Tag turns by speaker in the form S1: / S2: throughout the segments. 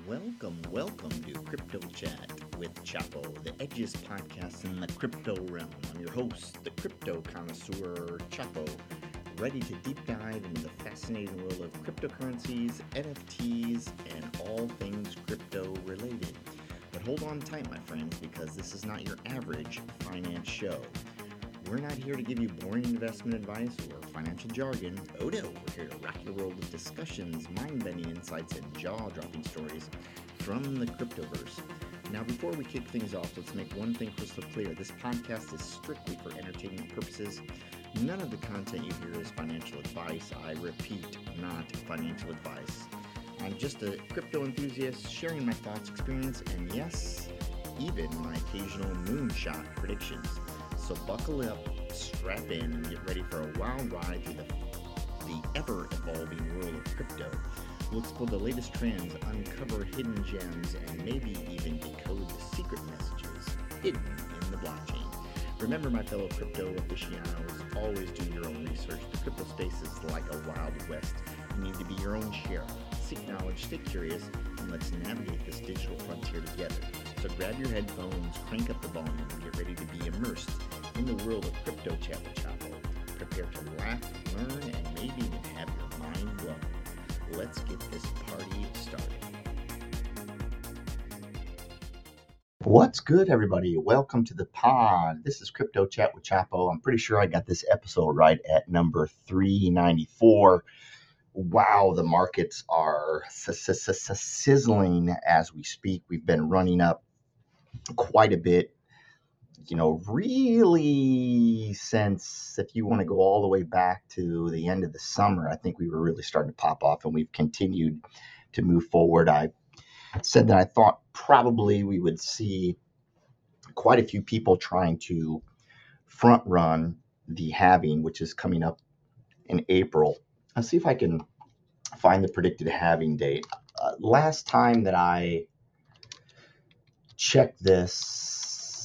S1: Welcome to Crypto Chat with Chapo, the edgiest podcast in the crypto realm. I'm your host, the crypto connoisseur Chapo, ready to deep dive into the fascinating world of cryptocurrencies, NFTs, and all things crypto related. But hold on tight, my friends, because this is not your average finance show. We're not here to give you boring investment advice or financial jargon. Oh no, we're here to rock your world with discussions, mind-bending insights, and jaw-dropping stories from the cryptoverse. Now, before we kick things off, let's make one thing crystal clear. This podcast is strictly for entertainment purposes. None of the content you hear is financial advice. I repeat, not financial advice. I'm just a crypto enthusiast sharing my thoughts, experience, and yes, even my occasional moonshot predictions. So buckle up, strap in, and get ready for a wild ride through the ever-evolving world of crypto. We'll explore the latest trends, uncover hidden gems, and maybe even decode the secret messages hidden in the blockchain. Remember, my fellow crypto aficionados, always do your own research. The crypto space is like a wild west. You need to be your own sheriff. Seek knowledge, stay curious, and let's navigate this digital frontier together. So grab your headphones, crank up the volume, and get ready to be immersed in the world of Crypto Chat with Chapo. Prepare to laugh, learn, and maybe even have your mind blown. Let's get this party started. What's good, everybody? Welcome to the pod. This is Crypto Chat with Chapo. I'm pretty sure I got this episode right at number 394. Wow, the markets are sizzling as we speak. We've been running up quite a bit, really since, if you want to go all the way back to the end of the summer, I think we were really starting to pop off, and we've continued to move forward. I said that I thought probably we would see quite a few people trying to front run the halving, which is coming up in April. Let's see if I can find the predicted halving date. Last time that I checked this,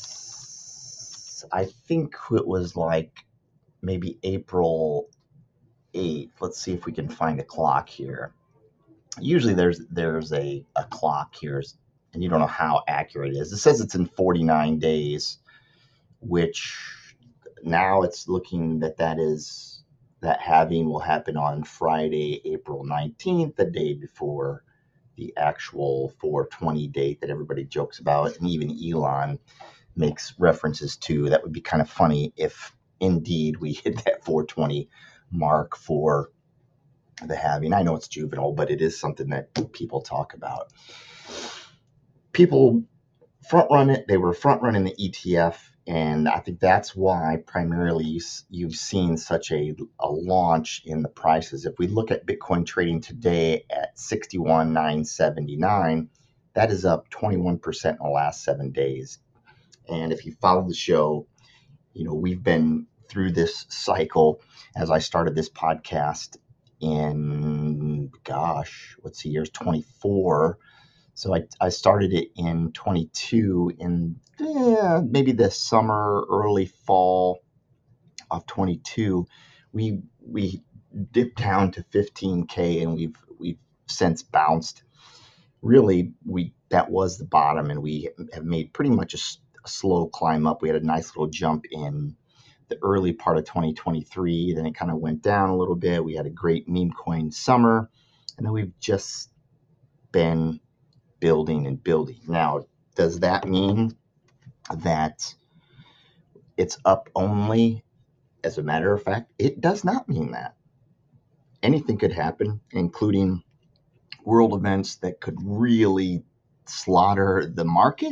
S1: I think it was like maybe April 8th. Let's see if we can find a clock here. Usually there's a clock here, and you don't know how accurate it is. It says it's in 49 days, which now it's looking that halving will happen on Friday, April 19th, the day before the actual 420 date that everybody jokes about, and even Elon makes references to. That would be kind of funny if indeed we hit that 420 mark for the halving. I know it's juvenile, but it is something that people talk about. People front run it. They were front running the ETF, and I think that's why primarily you've seen such a launch in the prices. If we look at Bitcoin trading today at 61,979, that is up 21% in the last 7 days. And if you follow the show, we've been through this cycle as I started this podcast in, what's the year? 24. So I started it in 22, in maybe the summer, early fall of 22. We dipped down to 15K, and we've since bounced. Really, that was the bottom, and we have made pretty much a slow climb up. We had a nice little jump in the early part of 2023. Then it kind of went down a little bit. We had a great meme coin summer, and then we've just been building and building. Now, does that mean that it's up only? As a matter of fact, it does not mean that. Anything could happen, including world events that could really slaughter the market.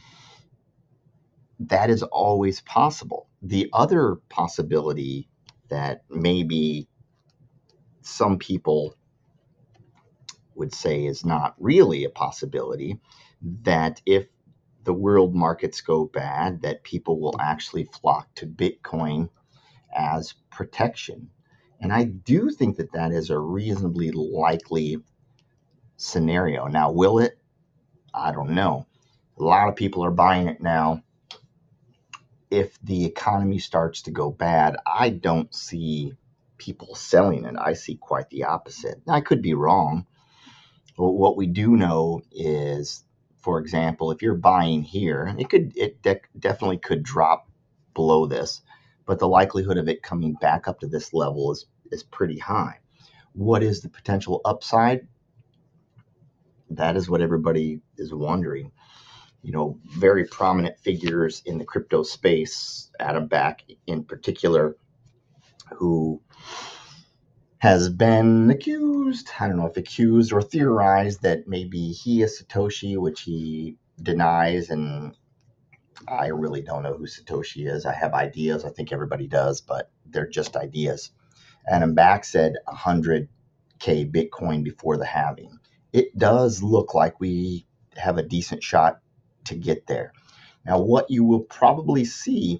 S1: That is always possible. The other possibility that maybe some people would say is not really a possibility, that if the world markets go bad, that people will actually flock to Bitcoin as protection. And I do think that is a reasonably likely scenario. Now, will it? I don't know. A lot of people are buying it now. If the economy starts to go bad, I don't see people selling it. I see quite the opposite. I could be wrong. Well, what we do know is, for example, if you're buying here, definitely could drop below this, but the likelihood of it coming back up to this level is pretty high. What is the potential upside? That is what everybody is wondering. Very prominent figures in the crypto space, Adam Back in particular, who has been accused, I don't know if accused or theorized, that maybe he is Satoshi, which he denies, and I really don't know who Satoshi is. I have ideas, I think everybody does, but they're just ideas. Adam Back said 100K Bitcoin before the halving. It does look like we have a decent shot to get there. Now, what you will probably see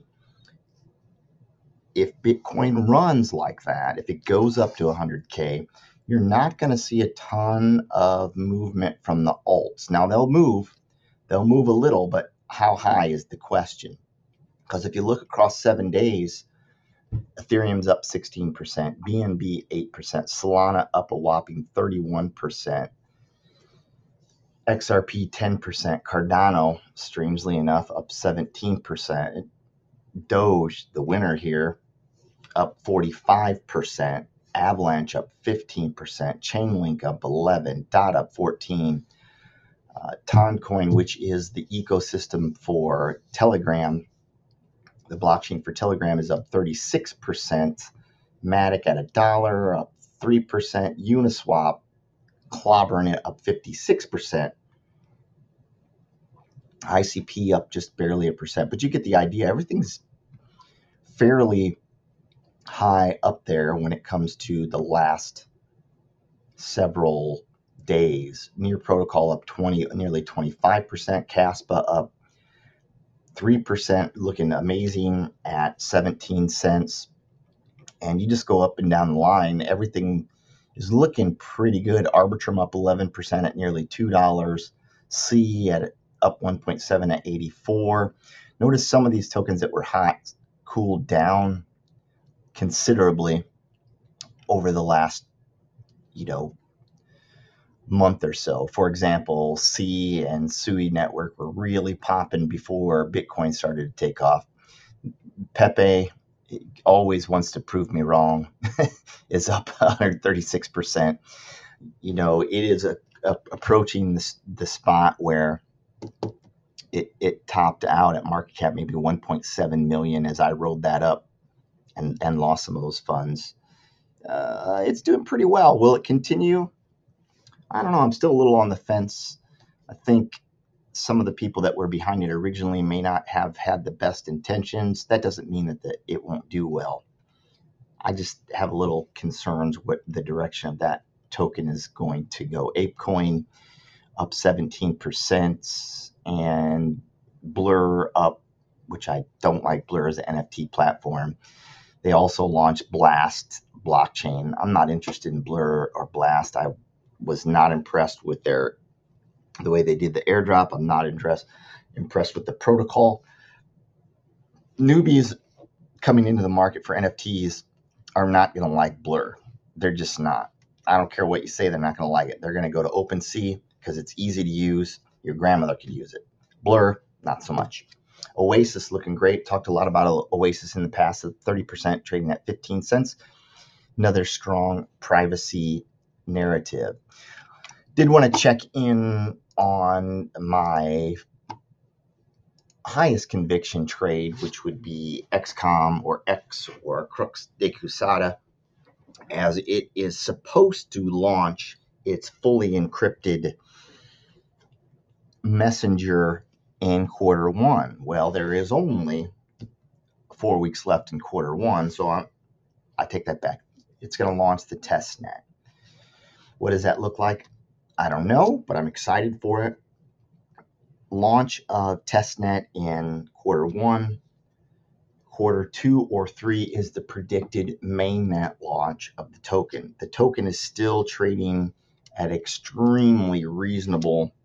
S1: if Bitcoin runs like that, if it goes up to 100K, you're not going to see a ton of movement from the alts. Now, they'll move a little, but how high is the question? Because if you look across 7 days, Ethereum's up 16%, BNB 8%, Solana up a whopping 31%, XRP 10%, Cardano, strangely enough, up 17%, Doge, the winner here, up 45%, Avalanche up 15%, Chainlink up 11%, DOT up 14%, Toncoin, which is the ecosystem for Telegram, the blockchain for Telegram, is up 36%, Matic at $1 up 3%, Uniswap clobbering it up 56%, ICP up just barely 1%, but you get the idea. Everything's fairly high up there when it comes to the last several days. Near Protocol up nearly 25%, Caspa up 3%, looking amazing at 17 cents. And you just go up and down the line, everything is looking pretty good. Arbitrum up 11% at nearly $2. C at up 1.7 at 84. Notice some of these tokens that were hot cooled down considerably over the last, month or so. For example, C and Sui Network were really popping before Bitcoin started to take off. Pepe always wants to prove me wrong, is up 136%. It is approaching the spot where it topped out at market cap maybe 1.7 million as I rolled that up and lost some of those funds. It's doing pretty well. Will it continue? I don't know. I'm still a little on the fence. I think some of the people that were behind it originally may not have had the best intentions. That doesn't mean that it won't do well. I just have a little concerns what the direction of that token is going to go. ApeCoin up 17%, and Blur up, which I don't like Blur as an NFT platform. They also launched Blast blockchain. I'm not interested in Blur or Blast. I was not impressed with the way they did the airdrop. I'm not impressed with the protocol. Newbies coming into the market for NFTs are not going to like Blur. They're just not. I don't care what you say, they're not going to like it. They're going to go to OpenSea because it's easy to use. Your grandmother could use it. Blur, not so much. Oasis looking great. Talked a lot about Oasis in the past. 30% trading at 15 cents. Another strong privacy narrative. Did want to check in on my highest conviction trade, which would be XCOM or X or Crux de Cusada, as it is supposed to launch its fully encrypted messenger in quarter one. Well, there is only 4 weeks left in quarter one, so I take that back. It's going to launch the testnet. What does that look like? I don't know, but I'm excited for it. Launch of testnet in quarter one. Quarter 2 or 3 is the predicted mainnet launch of the token. The token is still trading at extremely reasonable.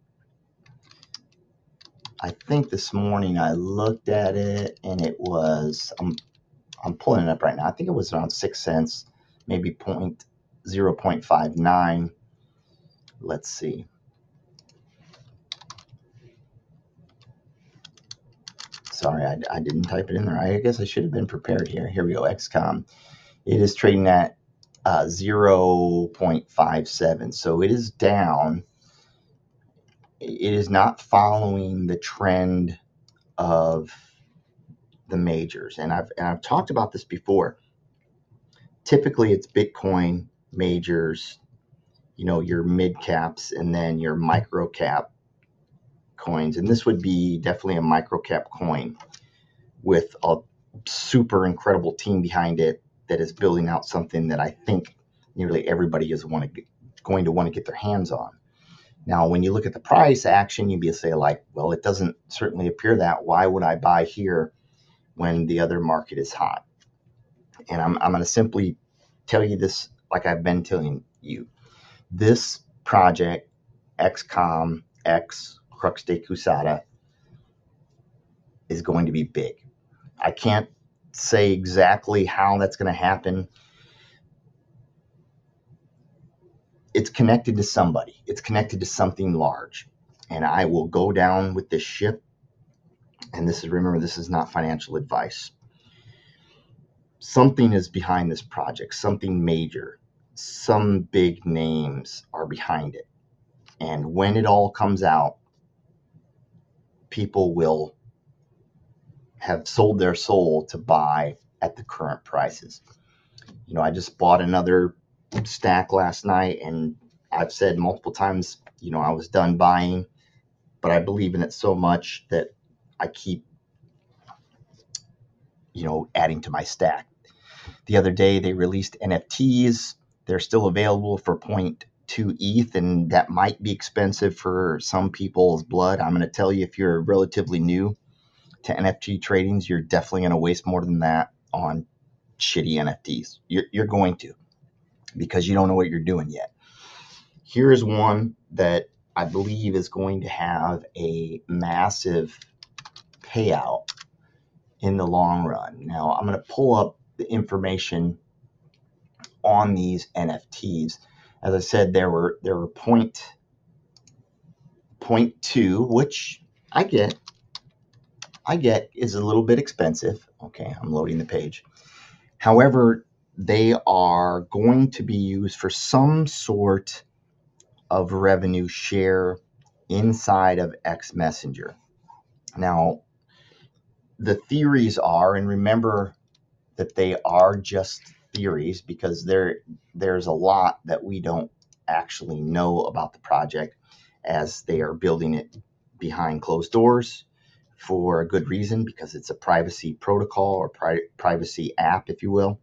S1: I think this morning I looked at it and it was, I'm pulling it up right now. I think it was around 6 cents, maybe 0.59. Let's see. Sorry, I didn't type it in there. I guess I should have been prepared here. Here we go, XCOM. It is trading at 0.57, so it is down. It is not following the trend of the majors, and I've talked about this before. Typically, it's Bitcoin majors, your mid caps, and then your micro cap coins, and this would be definitely a micro cap coin with a super incredible team behind it that is building out something that I think nearly everybody is going to want to get their hands on. Now, when you look at the price action, you'd be say like, well, it doesn't certainly appear that. Why would I buy here when the other market is hot? And I'm going to simply tell you this like I've been telling you. This project, XCOM X Crux de Cusada, is going to be big. I can't say exactly how that's going to happen. It's connected to somebody. It's connected to something large. And I will go down with this ship. And remember, this is not financial advice. Something is behind this project, something major. Some big names are behind it. And when it all comes out, people will have sold their soul to buy at the current prices. I just bought another stack last night, and I've said multiple times, I was done buying, but I believe in it so much that I keep, adding to my stack. The other day they released NFTs. They're still available for 0.2 ETH, and that might be expensive for some people's blood. I'm going to tell you, if you're relatively new to NFT tradings, you're definitely going to waste more than that on shitty NFTs. You're going to, because you don't know what you're doing yet. Here's one that I believe is going to have a massive payout in the long run. Now, I'm going to pull up the information on these NFTs. As I said, there were 0.2, which I get is a little bit expensive. Okay, I'm loading the page. However, they are going to be used for some sort of revenue share inside of X Messenger. Now, the theories are, and remember that they are just theories, because there's a lot that we don't actually know about the project, as they are building it behind closed doors for a good reason, because it's a privacy protocol or privacy app, if you will.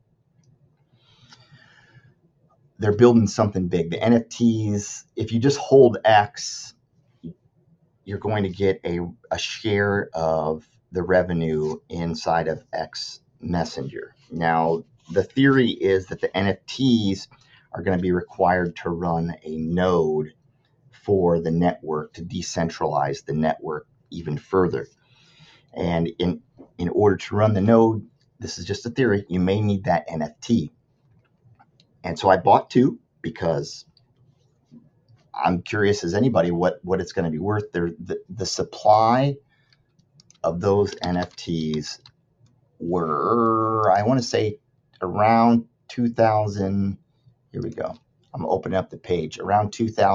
S1: They're building something big. The NFTs, if you just hold X, you're going to get a share of the revenue inside of X Messenger. Now, the theory is that the NFTs are going to be required to run a node for the network to decentralize the network even further. And in order to run the node, this is just a theory, you may need that NFT. And so I bought two, because I'm curious as anybody what it's going to be worth. The supply of those NFTs were, I want to say, around 2,000. Here we go. I'm opening up the page. Around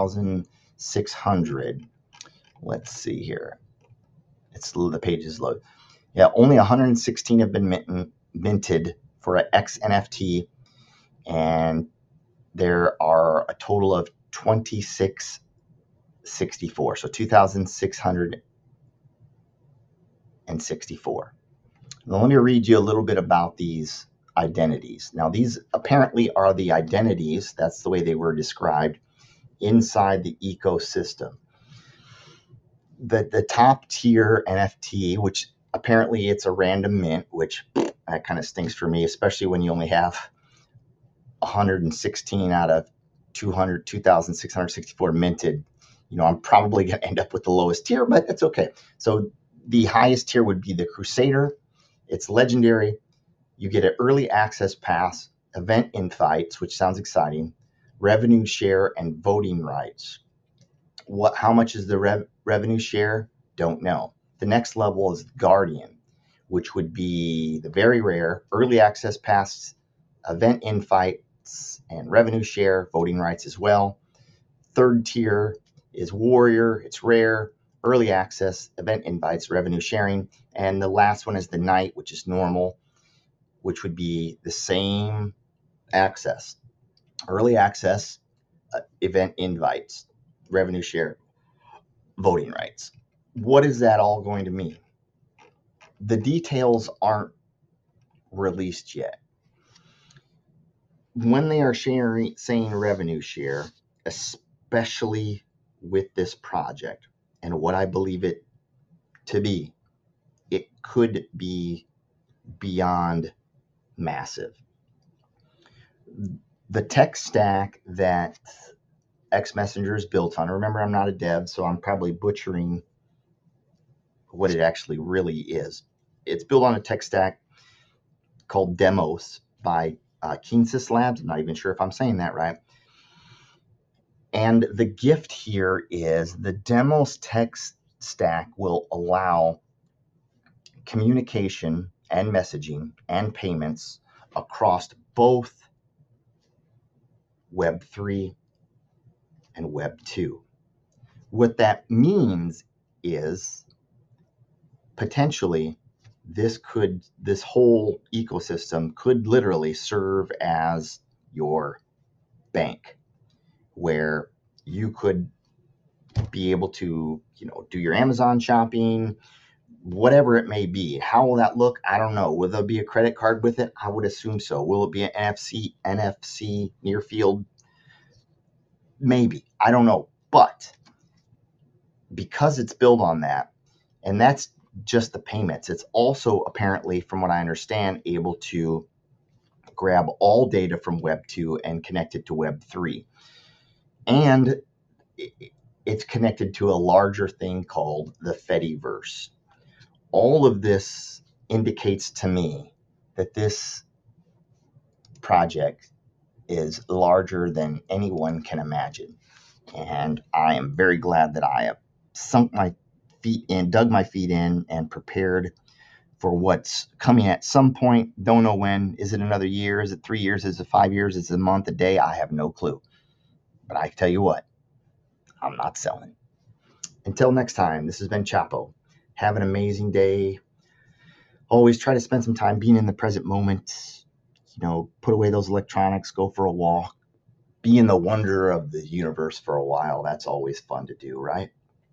S1: 2,600. Let's see here. The page is loaded. Yeah, only 116 have been minted for an X NFT, and there are a total of 2,664. So 2,664. Now, let me read you a little bit about these identities. Now, these apparently are the identities, that's the way they were described, inside the ecosystem. The top tier NFT, which apparently it's a random mint, which that kind of stinks for me, especially when you only have 116 out of 2,664 minted. I'm probably going to end up with the lowest tier, but that's okay. So the highest tier would be the Crusader. It's legendary. You get an early access pass, event invites, which sounds exciting, revenue share, and voting rights. How much is the revenue share? Don't know. The next level is Guardian, which would be the very rare early access pass, event invites, and revenue share, voting rights as well. Third tier is Warrior. It's rare, early access, event invites, revenue sharing. And the last one is the Knight, which is normal, which would be the same access. Early access, event invites, revenue share, voting rights. What is that all going to mean? The details aren't released yet. When they are saying revenue share, especially with this project and what I believe it to be, it could be beyond massive. The tech stack that XMessenger is built on, remember I'm not a dev, so I'm probably butchering what it actually really is. It's built on a tech stack called Demos by Kinesis Labs. I'm not even sure if I'm saying that right. And the gift here is the Demos tech stack will allow communication and messaging and payments across both Web 3 and Web 2. What that means is potentially this whole ecosystem could literally serve as your bank, where you could be able to, do your Amazon shopping, whatever it may be. How will that look? I don't know. Will there be a credit card with it? I would assume so. Will it be an NFC near field? Maybe. I don't know. But because it's built on that, and that's just the payments, it's also apparently, from what I understand, able to grab all data from Web 2 and connect it to Web 3. And it's connected to a larger thing called the Fediverse. All of this indicates to me that this project is larger than anyone can imagine. And I am very glad that I have dug my feet in and prepared for what's coming at some point. Don't know when. Is it another year? Is it 3 years? Is it 5 years? Is it a month, a day? I have no clue. But I tell you what, I'm not selling. Until next time, this has been Chapo. Have an amazing day. Always try to spend some time being in the present moment. Put away those electronics, go for a walk, be in the wonder of the universe for a while. That's always fun to do, right?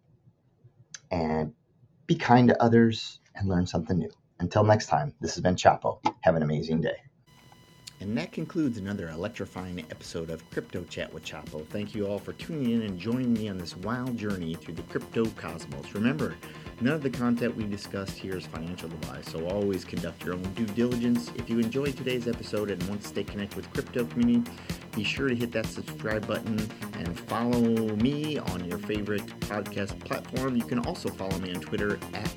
S1: And be kind to others and learn something new. Until next time, this has been Chapo. Have an amazing day. And that concludes another electrifying episode of Crypto Chat with Chapo. Thank you all for tuning in and joining me on this wild journey through the crypto cosmos. Remember, none of the content we discussed here is financial advice, so always conduct your own due diligence. If you enjoyed today's episode and want to stay connected with the crypto community, be sure to hit that subscribe button and follow me on your favorite podcast platform. You can also follow me on Twitter at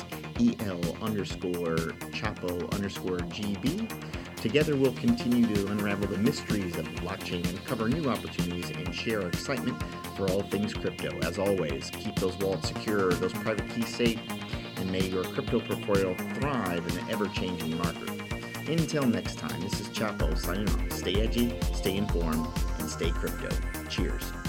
S1: EL_Chapo_GB. Together, we'll continue to unravel the mysteries of blockchain, uncover new opportunities, and share our excitement for all things crypto. As always, keep those wallets secure, those private keys safe, and may your crypto portfolio thrive in an ever-changing market. Until next time, this is Chapo signing off. Stay edgy, stay informed, and stay crypto. Cheers.